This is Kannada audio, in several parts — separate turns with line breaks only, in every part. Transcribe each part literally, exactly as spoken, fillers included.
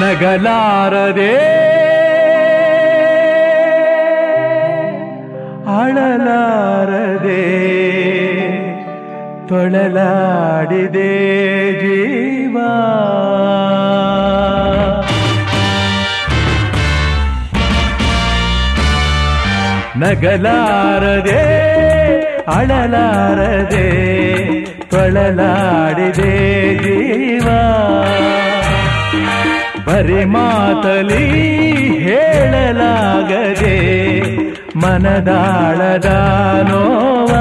ನಗಲಾರದೆ ಅಳಲಾರದೆ ತೊಳಲಾಡಿದೆ ಜೀವ. ನಗಲಾರದೆ ಅಳಲಾರದೆ ತೊಳಲಾಡಿದೆ ಜೀವ. ಬರಿ ಮಾತಲಿ ಹೇಳಲಾಗದೆ ಮನದಾಳದ ನೋವ.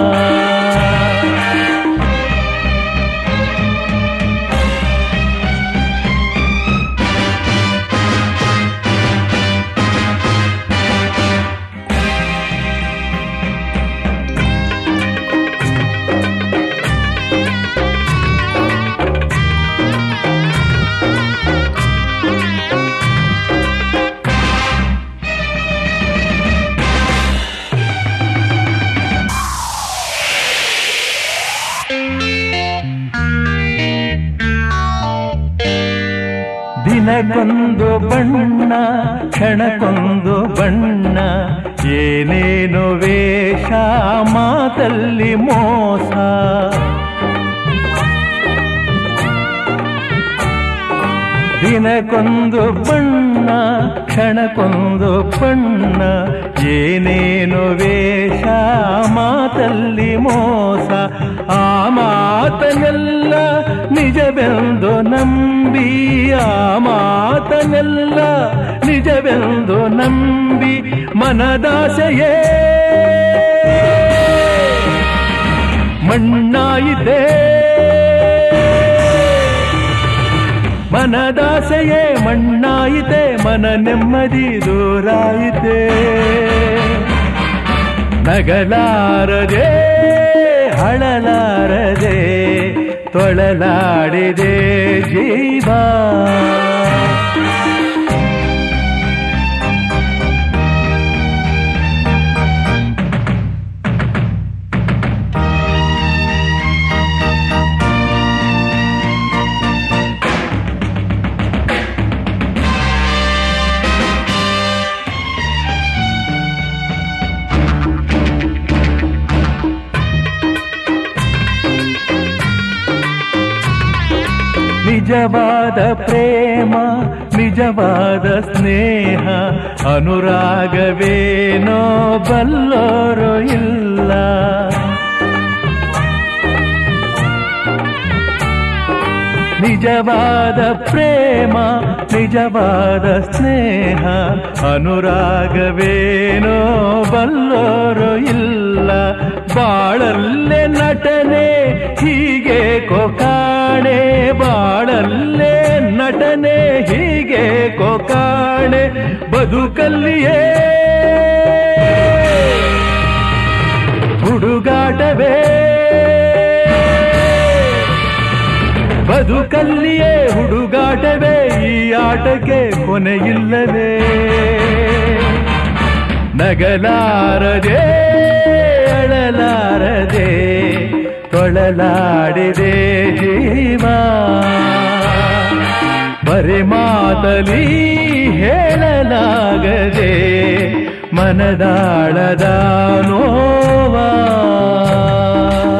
ದಿನಕ್ಕೊಂದು ಬಣ್ಣ ಕ್ಷಣಕ್ಕೊಂದು ಬಣ್ಣ, ಏನೇನು ವೇಷ ಮಾತಲ್ಲಿ ಮೋಸ. ದಿನಕ್ಕೊಂದು ಬಣ್ಣ ಕ್ಷಣಕ್ಕೊಂದು ಬಣ್ಣ, ಏನೇನು ವೇಷ ಮಾತಲ್ಲಿ ಮೋಸ. ಆ ಮಾತನೆಲ್ಲ ನಿಜವೆಂದು ನಂಬಿ, ಆ ಮಾತನೆಲ್ಲ ನಿಜವೆಂದು ನಂಬಿ ಮನದಾಸೆಯೇ ಮಣ್ಣಾಯಿತೆ. ಮನದಾಸೆಯೇ ಮಣ್ಣಾಯಿತೆ, ಮನ ನೆಮ್ಮದಿ ದೂರಾಯಿತೆ. ನಗಲಾರದೆ ಅಳಲಾರದೆ ತೊಳಲಾಡಿದೆ ಜೀವ. ನಿಜವಾದ ಪ್ರೇಮ ನಿಜವಾದ ಸ್ನೇಹ, ಅನುರಾಗವೇನೋ ಬಲ್ಲೋರು ಇಲ್ಲ. ನಿಜವಾದ ಪ್ರೇಮ ನಿಜವಾದ ಸ್ನೇಹ, ಅನುರಾಗವೇನೋ ಬಲ್ಲೋರು ಇಲ್ಲ. ಬಾಳಲ್ಲೇ ನಟನೆ ಹೀಗೆ ಕೊಕಾಣೆ, ಬಾಳಲ್ಲೇ ನಟನೆ ಹೀಗೆ ಕೊಕಾಣೆ. ಬದುಕಲ್ಲಿಯೇ ಹುಡುಗಾಟವೇ, ಬದುಕಲ್ಲಿಯೇ ಹುಡುಗಾಟವೇ. ಈ ಆಟಕ್ಕೆ ಕೊನೆಯಿಲ್ಲವೇ. ನಗಲಾರದೆ ಅಳಲಾರದೆ ತೊಳಲಾಡಿದೆ ಜೀವ. ಬರಿ ಮಾತಲಿ ಹೇಳಲಾಗದೆ ಮನದಾಳದ ನೋವ.